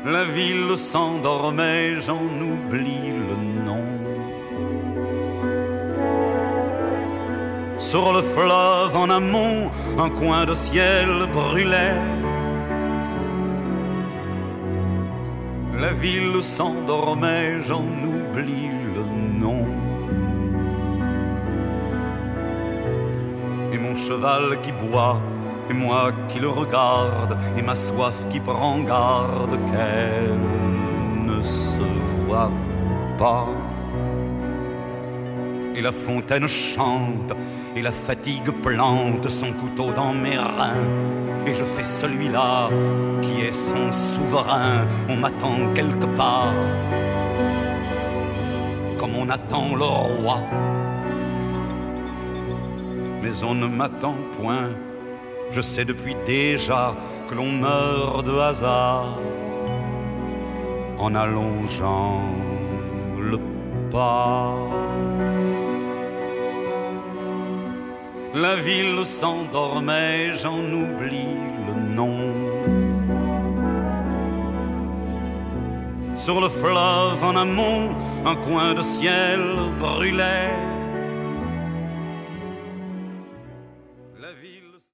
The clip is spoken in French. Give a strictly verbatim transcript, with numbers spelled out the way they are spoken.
La ville s'endormait, j'en oublie le nom. Sur le fleuve en amont, un coin de ciel brûlait. La ville s'endormait, j'en oublie le nom. Et mon cheval qui boit, et moi qui le regarde, et ma soif qui prend garde qu'elle ne se voit pas. Et la fontaine chante, et la fatigue plante son couteau dans mes reins. Et je fais celui-là qui est son souverain. On m'attend quelque part, comme on attend le roi. Mais on ne m'attend point. Je sais depuis déjà que l'on meurt de hasard en allongeant le pas. La ville s'endormait, j'en oublie le nom. Sur le fleuve en amont, un coin de ciel brûlait.